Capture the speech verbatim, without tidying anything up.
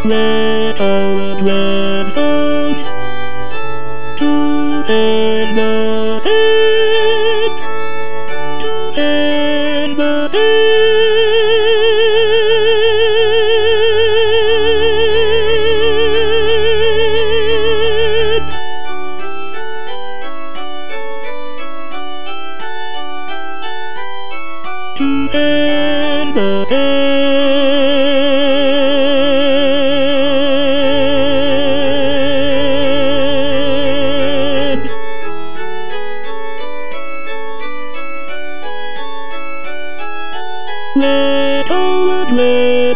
red, red house to end the end, to end the end, to end the end. Red, oh red, red.